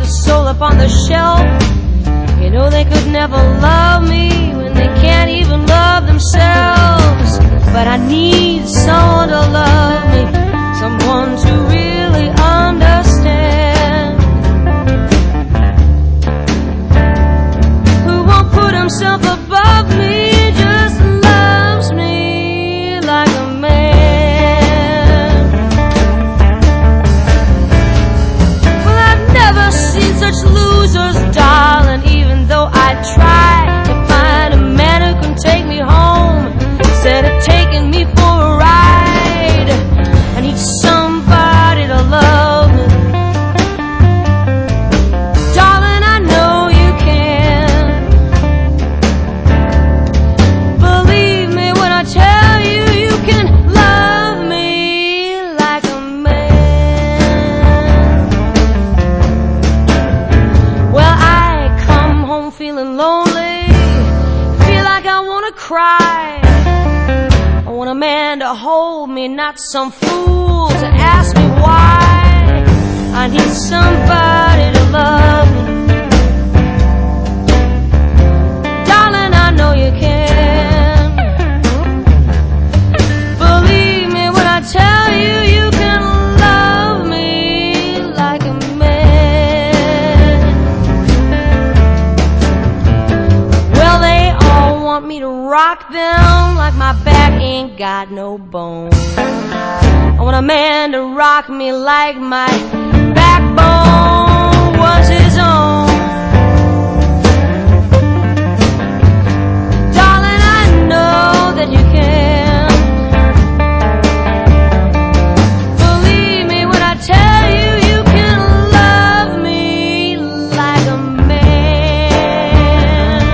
the soul up on the shelf. You know they could never love me when they can't even love themselves. But I need someone to love me, someone to really understand, who won't put himself above me, just loves me like a man. Well, I've never seen such losers, darling, even though I try to find a man who can take me home instead of taking me for a ride. I need somebody to love me. Darling, I know you can. Believe me when I tell you, you can love me like a man. Well, I come home feeling lonely, feel like I wanna cry. I want a man to hold me, not some fool to ask me why. I need somebody to love me. Darling, I know you can. Believe me when I tell you, you can love me like a man. Well, they all want me to rock them like my back ain't got no bone. I want a man to rock me like my backbone was his own. Darling, I know that you can. Believe me when I tell you, you can love me like a man.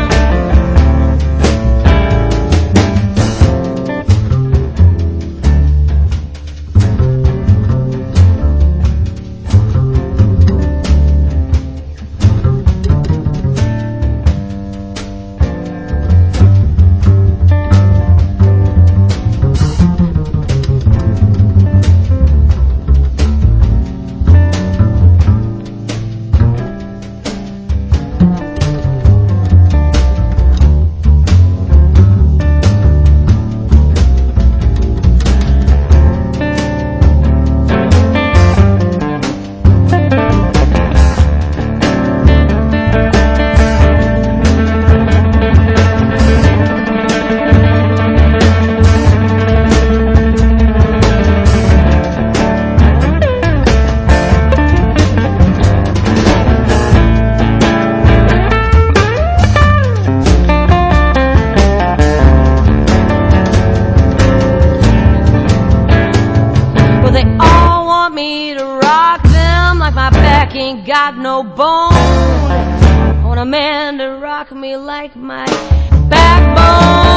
Ain't got no bone. I want a man to rock me like my backbone